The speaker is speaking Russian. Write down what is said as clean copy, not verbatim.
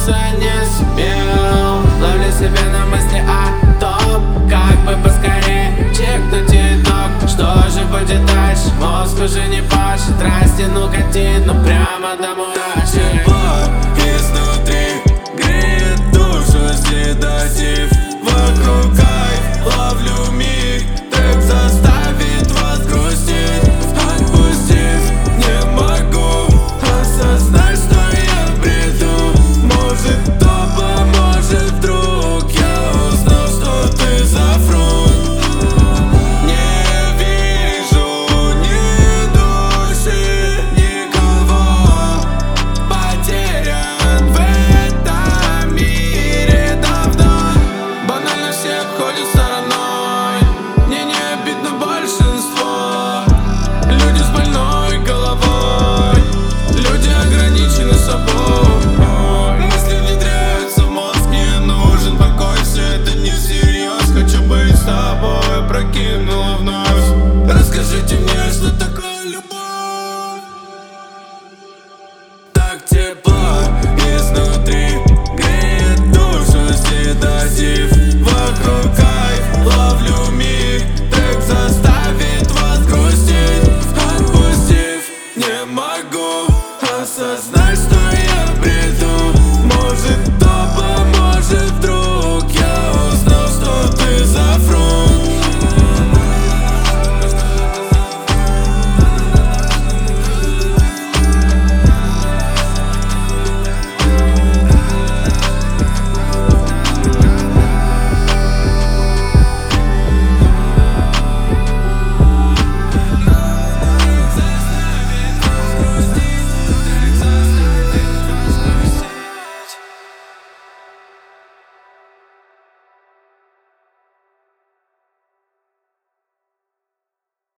вернуться не сумел. Ловлю себя на мысли о том, как бы поскорее чекнуть итог. Что же будет дальше? Мозг уже не пашет. Растяну картину прямо до мурашек. Изнутри греет душу седатив. Вокруг кайф, ловлю миг. Трек заставит вас грустить. Отпустив, не могу осознать, что я бреду. Может, кто поможет вдруг? Я узнал, что ты за фрукт. Не вижу ни души, никого. Потерян в этом мире давно. Банально все обходят стороной. Мне не обидно большинство. Люди с больной головой, люди ограничены собой. Мысли внедряются в мозг, мне нужен покой. Все это не всерьез, хочу быть с тобой. Прокинула вновь. Расскажите мне, что такое любовь. Так тепло изнутри, греет душу седатив. Вокруг кайф, ловлю миг. Трек заставит вас грустить. Отпустив, не могу осознать, что я бреду. Может,